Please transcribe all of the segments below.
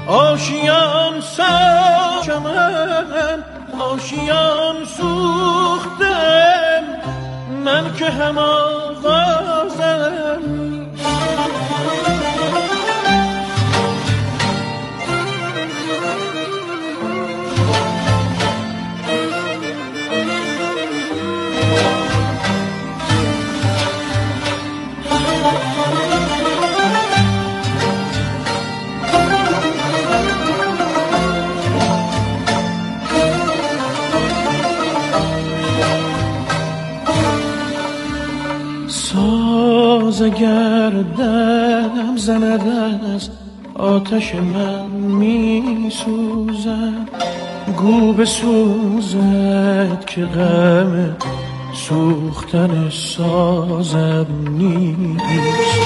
آشیان ساخته من، آشیان سوختم من که هم آغازم. اگر دلم زند از آتش من می سوزد، گو بسوزد که غم سوختن سازم نیست.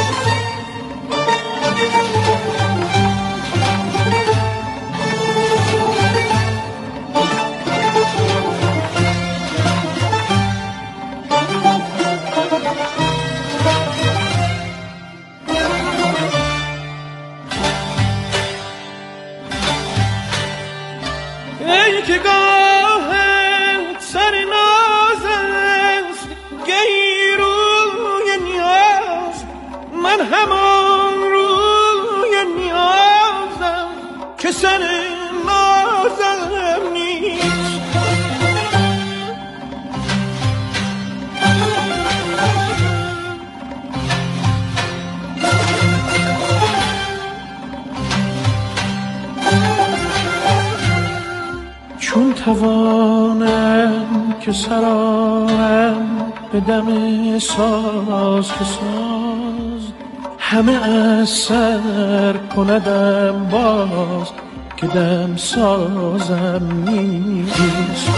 چون توانم که سرارم به دم ساز که ساز، همه از سر کندم باز که دم سازم نیست.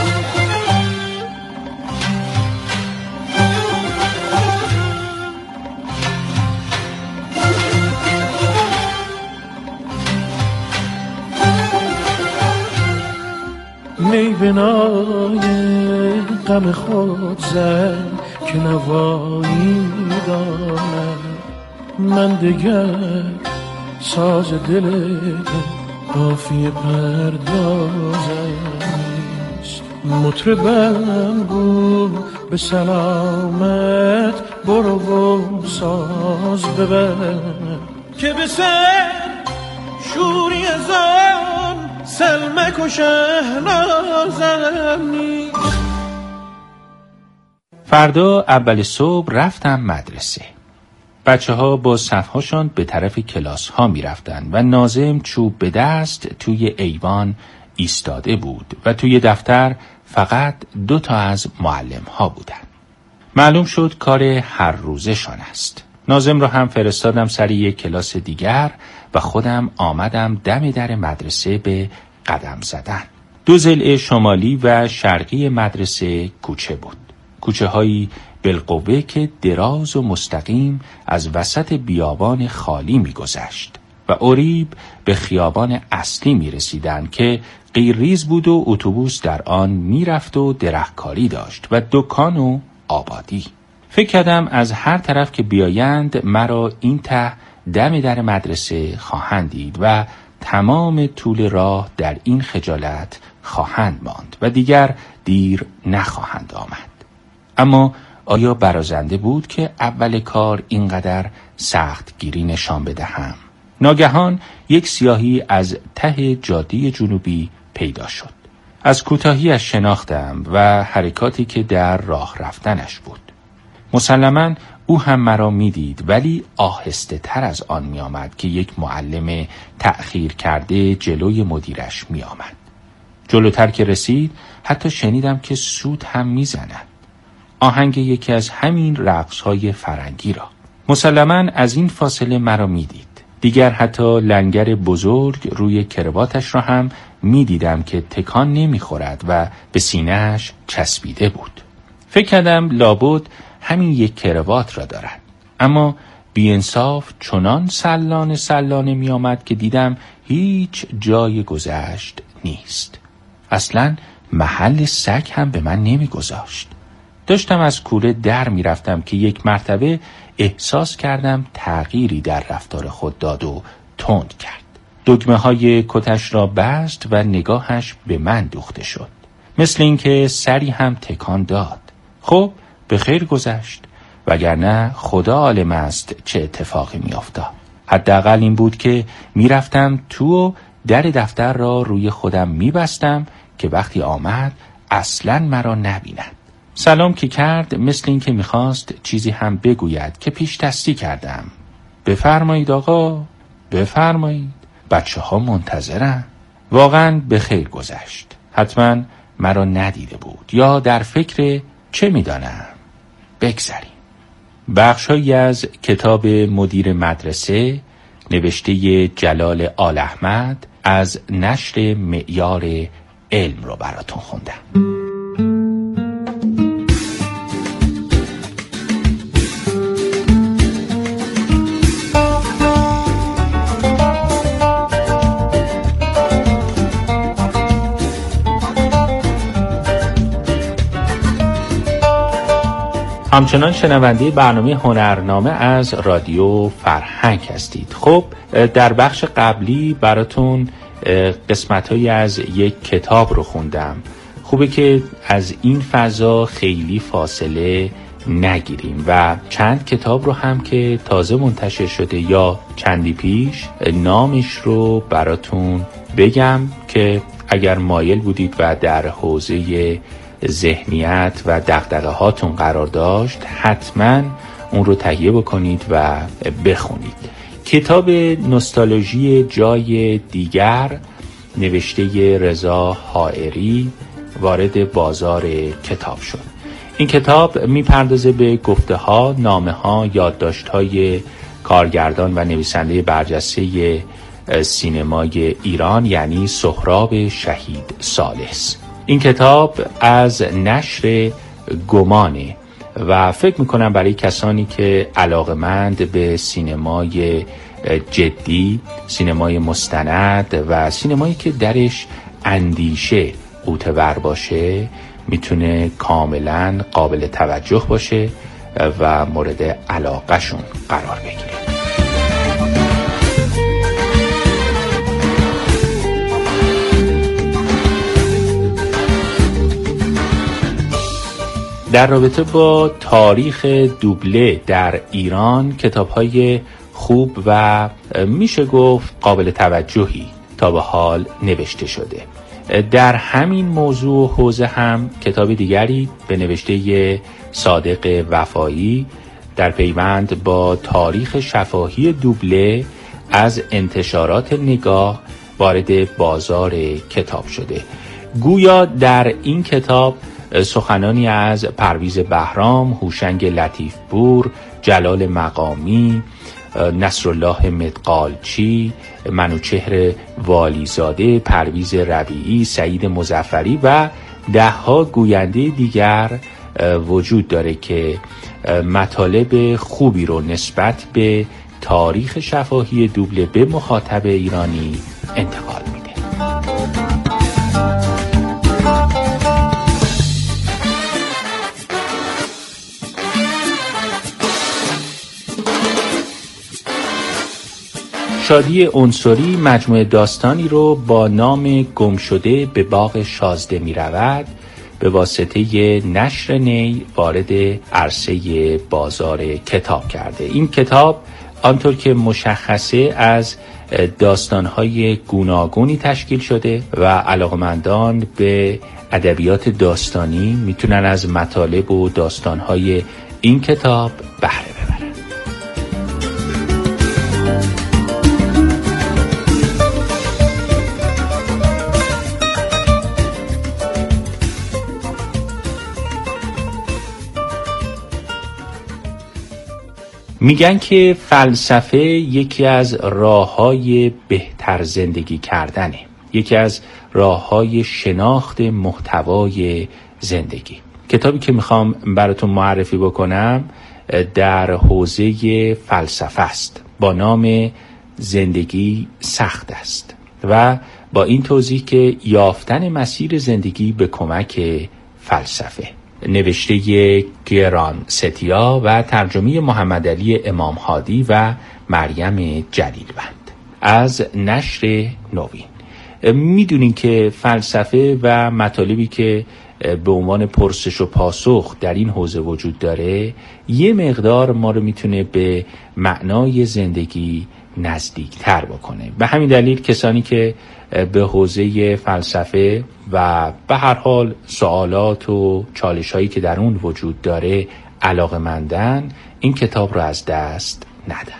می بنای غم خود زن که نوایی دانم، من دگر ساز دل قافیه پردازم نیست. مطربم گو به سلامت برو و ساز ببر، که به سر شوری زن سلمک و شهنازم نیست. فردا اول صبح رفتم مدرسه. بچه ها با صفهاشان به طرف کلاس ها می رفتن و ناظم چوب به دست توی ایوان ایستاده بود و توی دفتر فقط 2 از معلم ها بودن. معلوم شد کار هر روزه شان است. ناظم را هم فرستادم سر یک کلاس دیگر و خودم آمدم دم در مدرسه به قدم زدن. 2 ضلع شمالی و شرقی مدرسه کوچه بود. کوچه هایی بالقوه که دراز و مستقیم از وسط بیابان خالی می گذشت و اریب به خیابان اصلی می رسیدن که قیرریز بود و اتوبوس در آن می رفت و درختکاری داشت و دکان و آبادی. فکر کردم از هر طرف که بیایند مرا این ته دم در مدرسه خواهند دید و تمام طول راه در این خجالت خواهند ماند و دیگر دیر نخواهند آمد. اما آیا برازنده بود که اول کار اینقدر سخت گیری نشان بدهم؟ ناگهان یک سیاهی از ته جاده جنوبی پیدا شد. از کوتاهی‌اش شناختم و حرکاتی که در راه رفتنش بود. مسلماً او هم مرا میدید، ولی آهسته تر از آن می آمد که یک معلم تأخیر کرده جلوی مدیرش می آمد. جلوتر که رسید حتی شنیدم که سوت هم می زند. آهنگ یکی از همین رقص‌های فرنگی را. مسلماً از این فاصله مرا میدید. دیگر حتی لنگر بزرگ روی کرواتش را هم میدیدم که تکان نمیخورد و به سینه‌اش چسبیده بود. فکر کردم لابد همین یک کروات را دارد. اما بی‌انصاف چنان سلانه می آمد که دیدم هیچ جای گذشت نیست. اصلاً محل سگ هم به من نمی گذاشت. داشتم از کوره در می رفتم که یک مرتبه احساس کردم تغییری در رفتار خود داد و تند کرد. دگمه های کتش را بست و نگاهش به من دوخته شد. مثل اینکه سری هم تکان داد. خب به خیر گذشت، وگرنه خدا عالم است چه اتفاقی می افتاد. حداقل این بود که می رفتم تو و در دفتر را روی خودم می بستم که وقتی آمد اصلاً مرا نبیند. سلام که کرد، مثل این که می خواست چیزی هم بگوید که پیش دستی کردم. بفرمایید آقا، بفرمایید، بچه ها منتظرن. واقعاً به خیر گذشت. حتما مرا ندیده بود یا در فکر چه می دانم. بگذریم. بخش‌هایی از کتاب مدیر مدرسه نوشته جلال آل احمد از نشر معیار علم رو براتون خوندم. همچنان شنونده برنامه هنرنامه از رادیو فرهنگ هستید. خب در بخش قبلی براتون قسمت‌هایی از یک کتاب رو خوندم. خوبه که از این فضا خیلی فاصله نگیریم و چند کتاب رو هم که تازه منتشر شده یا چندی پیش نامش رو براتون بگم که اگر مایل بودید و در حوزه ذهنیت و دغدغه هاتون قرار داشت حتما اون رو تهیه بکنید و بخونید. کتاب نوستالژی جای دیگر نوشته رضا حائری وارد بازار کتاب شد. این کتاب میپردازه به گفته ها، نامه ها، یادداشت های کارگردان و نویسنده برجسته سینمای ایران یعنی سهراب شهید ثالث. این کتاب از نشر گمانه و فکر میکنم برای کسانی که علاقه‌مند به سینمای جدی، سینمای مستند و سینمایی که درش اندیشه قوطه‌ور باشه میتونه کاملا قابل توجه باشه و مورد علاقه شون قرار بگیره. در رابطه با تاریخ دوبله در ایران کتاب‌های خوب و میشه گفت قابل توجهی تا به حال نوشته شده. در همین موضوع حوزه هم کتاب دیگری به نوشته صادق وفایی در پیوند با تاریخ شفاهی دوبله از انتشارات نگاه وارد بازار کتاب شده. گویا در این کتاب سخنانی از پرویز بهرام، هوشنگ لطیفپور، جلال مقامی، نصرالله مدغالچی، منوچهر والیزاده، پرویز ربیعی، سعید مظفری و ده‌ها گوینده دیگر وجود داره که مطالب خوبی رو نسبت به تاریخ شفاهی دوبله به مخاطب ایرانی انتقال میده. شادی عنصری مجموعه داستانی رو با نام گمشده به باغ شازده می رود به واسطه نشر نی وارد عرصه بازار کتاب کرده. این کتاب آنطور که مشخصه از داستان‌های گوناگونی تشکیل شده و علاقمندان به ادبیات داستانی میتونن از مطالب و داستان‌های این کتاب بهره ببرن. میگن که فلسفه یکی از راه‌های بهتر زندگی کردنه، یکی از راه‌های شناخت محتوای زندگی. کتابی که میخوام براتون معرفی بکنم در حوزه فلسفه است با نام زندگی سخت است و با این توضیح که یافتن مسیر زندگی به کمک فلسفه، نوشته گران ستیا و ترجمه محمد علی امام هادی و مریم جلیلوند. از نشر نوین. میدونین که فلسفه و مطالبی که به عنوان پرسش و پاسخ در این حوزه وجود داره یه مقدار ما رو میتونه به معنای زندگی نزدیک تر بکنه. به همین دلیل کسانی که به حوزه فلسفه و به هر حال سوالات و چالش هایی که در اون وجود داره علاقه‌مندن این کتاب رو از دست ندن.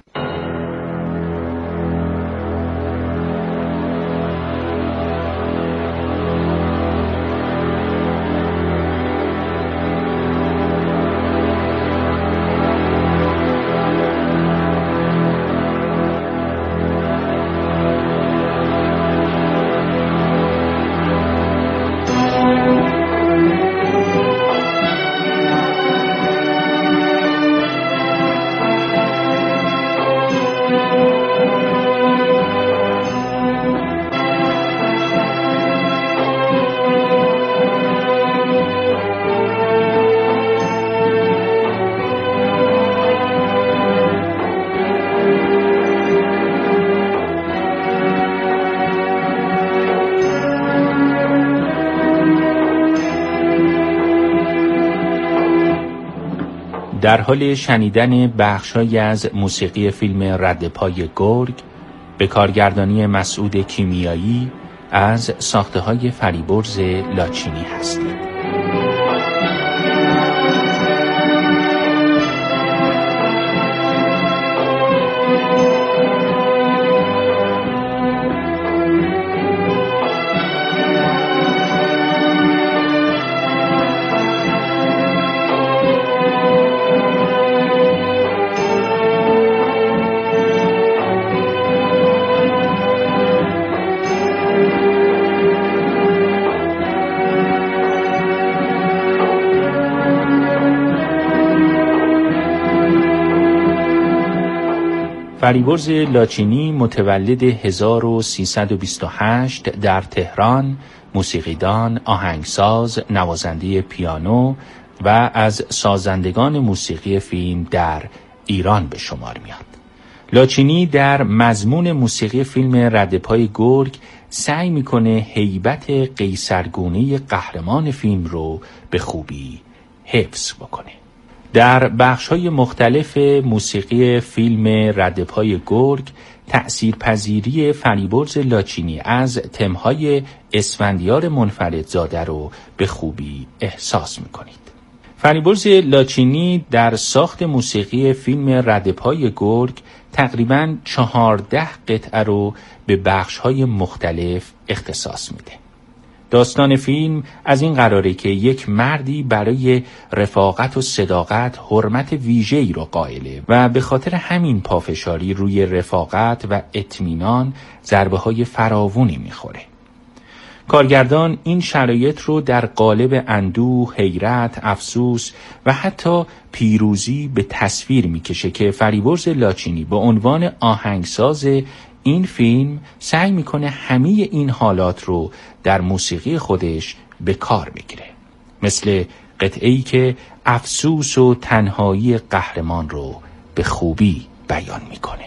در حال شنیدن بخش‌هایی از موسیقی فیلم ردپای گرگ به کارگردانی مسعود کیمیایی از ساخته‌های فریبرز لاچینی هستید. فریبرز لاچینی متولد 1328 در تهران، موسیقیدان، آهنگساز، نوازنده پیانو و از سازندگان موسیقی فیلم در ایران به شمار میاد. لاچینی در مضمون موسیقی فیلم ردپای گرگ سعی میکنه هیبت قیصرگونه قهرمان فیلم رو به خوبی حفظ بکنه. در بخش‌های مختلف موسیقی فیلم ردپای گرگ تأثیرپذیری فریبرز لاچینی از تمهای اسفندیار منفردزاده رو به خوبی احساس می‌کنید. فریبرز لاچینی در ساخت موسیقی فیلم ردپای گرگ تقریباً 14 قطعه رو به بخش‌های مختلف اختصاص میده. داستان فیلم از این قراره که یک مردی برای رفاقت و صداقت حرمت ویژه‌ای رو قائله و به خاطر همین پافشاری روی رفاقت و اطمینان ضربه‌های فراوانی میخوره. کارگردان این شرایط رو در قالب اندوه، حیرت، افسوس و حتی پیروزی به تصویر میکشه که فریبرز لاچینی به عنوان آهنگساز این فیلم سعی میکنه همه این حالات رو در موسیقی خودش به کار بگیره، مثل قطعه‌ای که افسوس و تنهایی قهرمان رو به خوبی بیان میکنه.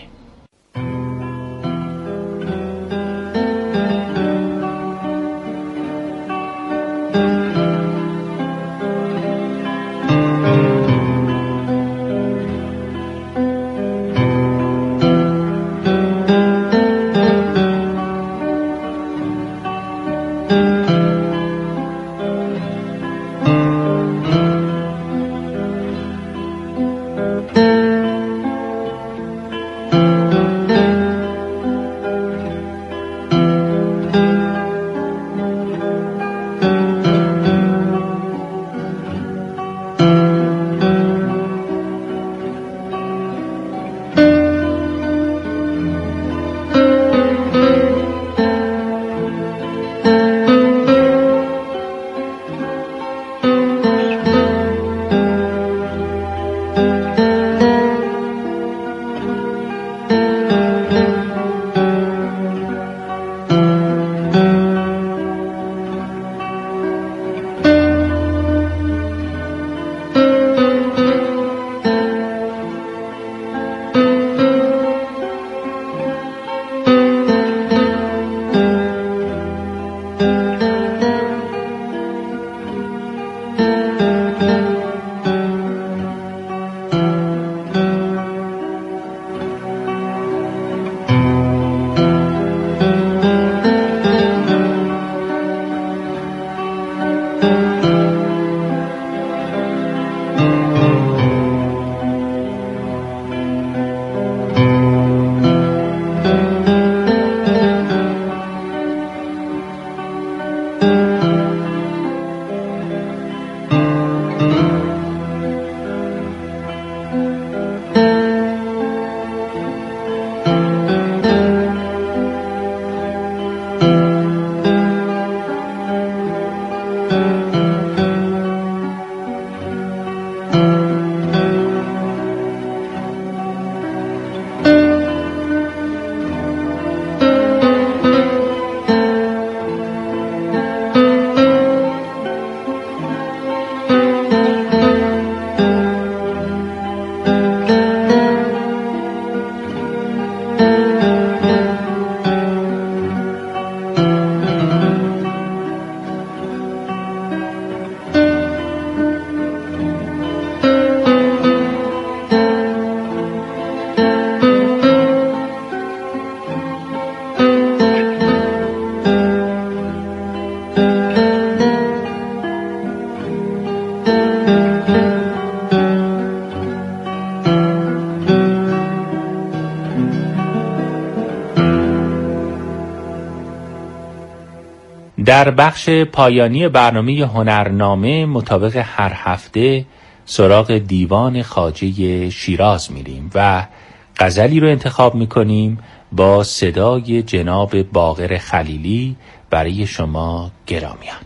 در بخش پایانی برنامه هنرنامه مطابق هر هفته سراغ دیوان خواجه شیراز میریم و غزلی رو انتخاب میکنیم با صدای جناب باقر خلیلی برای شما گرامیان.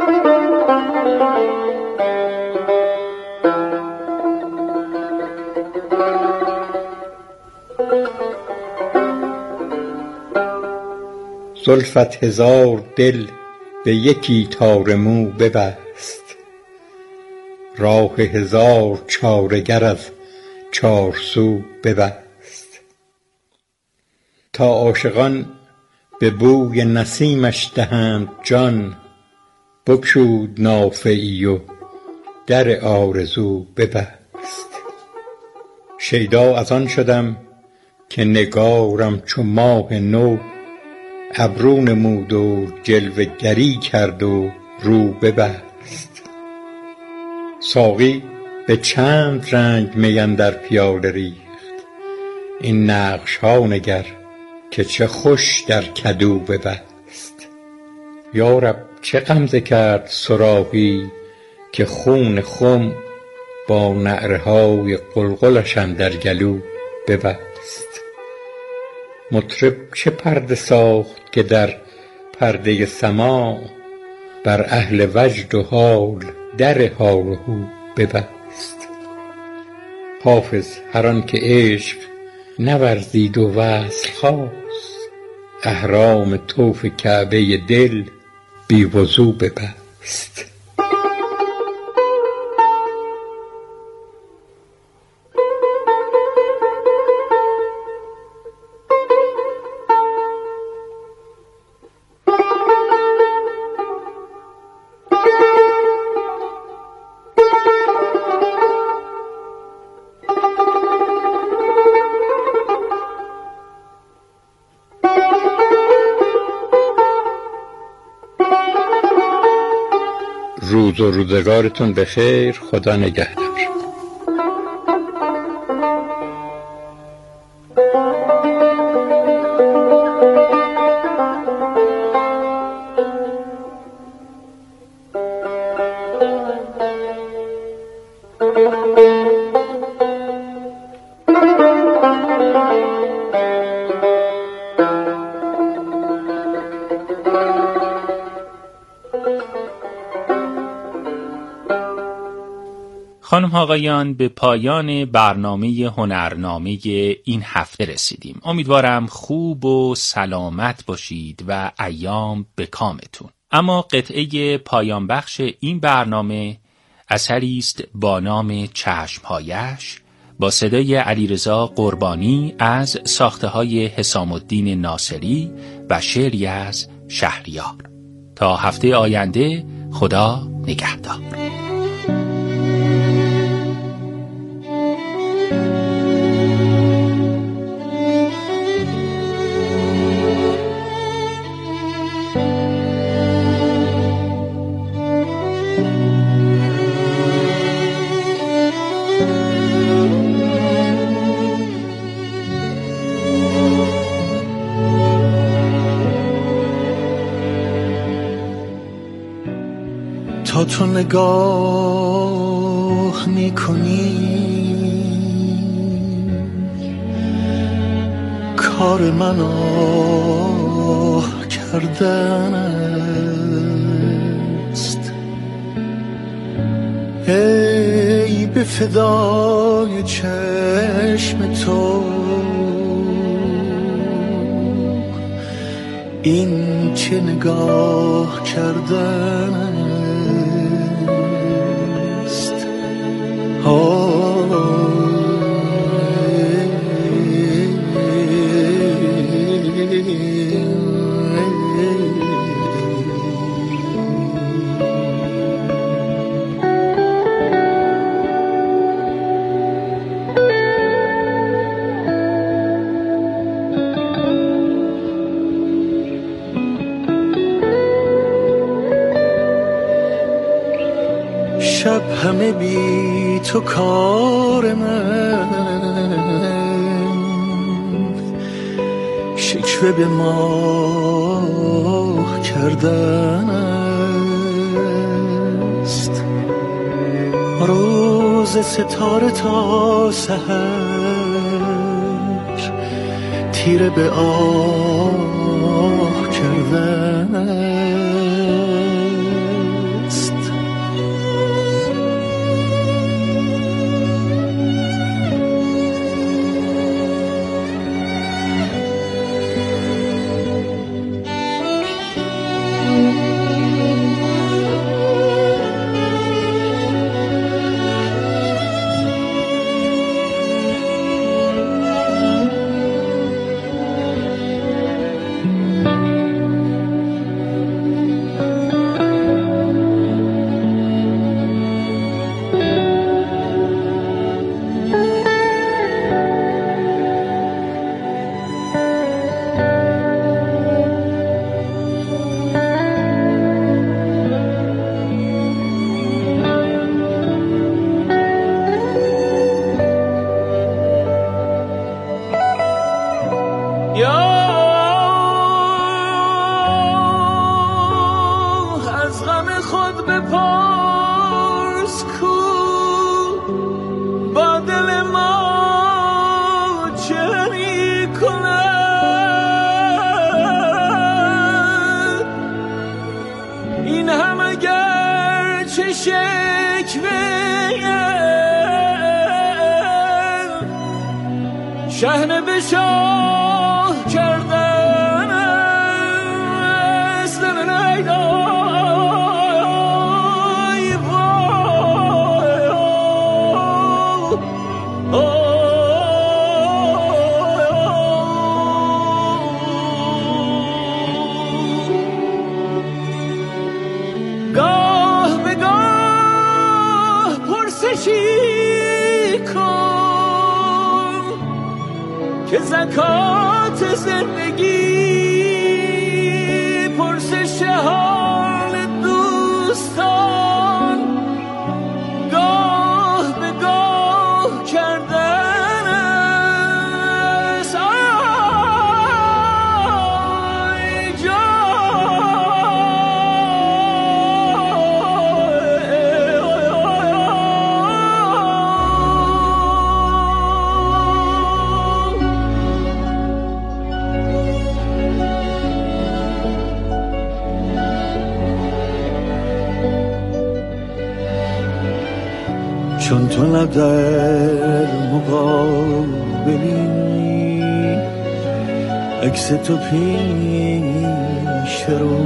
زلفت هزار دل به یکی تار مو ببست، راه هزار چاره گر از چارسو ببست. تا عاشقان به بوی نسیمش دهند جان، بگشود نافه ای و در آرزو ببست. شیدا از آن شدم که نگارم چو ماه نو، ابرو نمود و جلوه گری کرد و رو ببست. ساقی به چند رنگ می اندر پیاله ریخت، این نقش ها نگر که چه خوش در کدو ببست. یا رب چه غمزه کرد صراحی که خون خم با نعره های قلقلش اندر گلو ببست. مطرب چه پرده ساخت که در پرده سماع، بر اهل وجد و حال در حال و هو ببست. حافظ هر آن که عشق نورزید و وصل خواست، احرام طوف کعبه دل بی وضو ببست. روز و روزگارتون بخیر. خدا نگهدار. خانم آقایان، به پایان برنامه هنرنامه این هفته رسیدیم. امیدوارم خوب و سلامت باشید و ایام به کامتون. اما قطعه پایان بخش این برنامه اثری است با نام چشمهایش با صدای علیرضا قربانی از ساخته‌های حسام الدین ناصری و شعری از شهریار. تا هفته آینده، خدا نگهدار. تا تو نگاه میکنی کار من آه کردن است. ای به فدای چشم تو، این چه نگاه کردن است. شب همه بی تو کار من، شکوه به ماه کردن است. روز ستاره تا سحر تیره به آه کردن است. شهنه به شاه کردن است. گاه به گاه پرسشی کن که زکات زندگی پرسش حال دوستان گاه به گاه کردن است. آی چون تو لب در مقابلی عکس تو پیش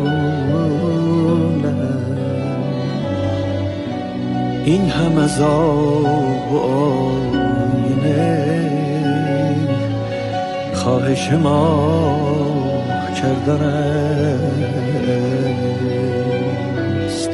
رونم این هم از آب و آینه خواهش ما کردن است.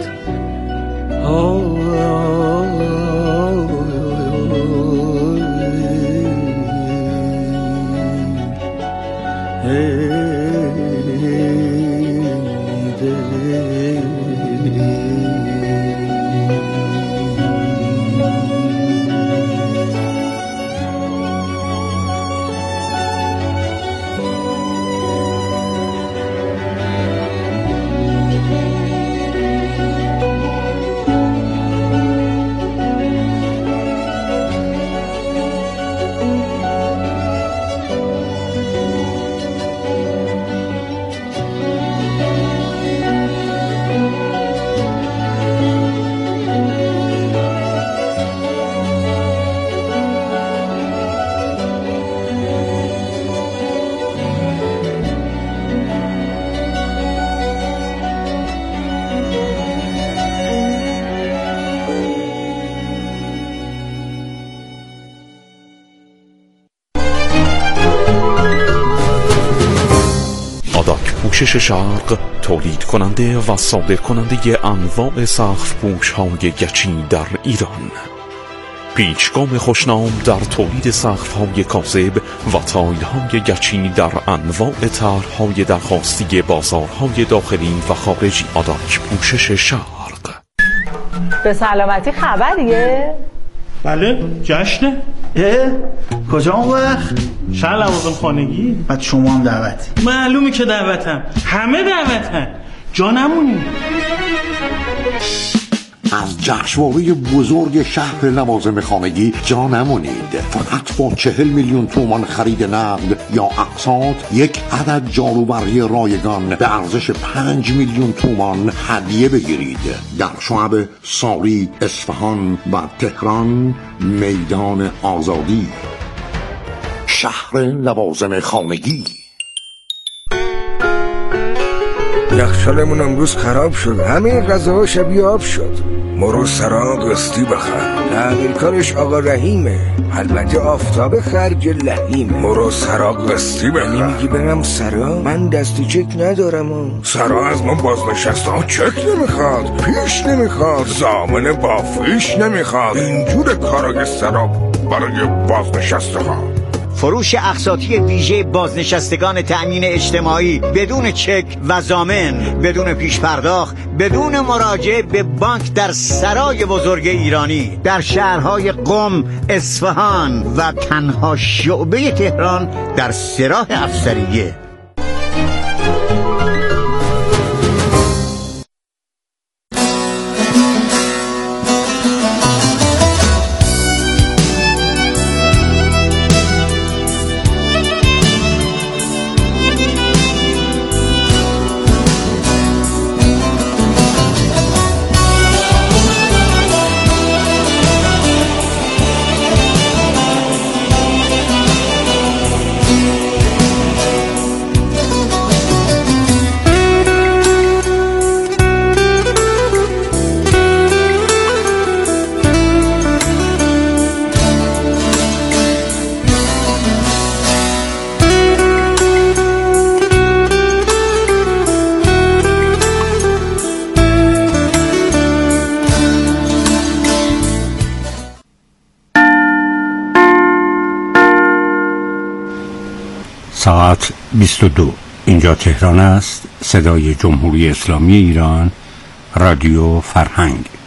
پوشش شرق تولید کننده و صادر کننده انواع سقف پوش های گچی در ایران. پیچگام خوشنام در تولید سقف های کاذب و تایل های گچی در انواع طرح‌های درخواستی بازارهای داخلی و خارجی. آداک پوشش شرق. به سلامتی خبریه؟ بله، جشنه. کجا اون وقت؟ شهر لوازم خانگی. بعد شما هم دعوتی؟ معلومه که دعوتم، همه دعوتن، جا نمونی. از جشنواره بزرگ شهر لوازم خانگی جا نمونید. فقط با 40 میلیون تومان خرید نقد یا اقساط یک عدد جاروبرقی رایگان به ارزش 5 میلیون تومان هدیه بگیرید. در شعب ساری، اصفهان و تهران میدان آزادی. شهر لوازم خانگی. یخچالمون امروز خراب شد، همه غذاها شبیه آب شد. مرو سرا قسطی بخر، تعمیرکارش آقا رحیمه، البته آفتاب خرج لحیمه. مرو سرا قسطی بخر. نمیگی برم سرا؟ من دستی چک ندارم. سرا از من بازنشسته ها چک نمیخواد، پیش نمیخواد، ضامن با فیش نمیخواد. اینجور کارای سرا برای بازنشسته ها. فروش اقساطی ویژه بازنشستگان تأمین اجتماعی بدون چک و ضامن، بدون پیش پرداخت، بدون مراجعه به بانک در سرای بزرگ ایرانی در شهرهای قم، اصفهان و تنها شعبه تهران در سراح افسریه. ساعت 22. اینجا تهران است. صدای جمهوری اسلامی ایران، رادیو فرهنگ.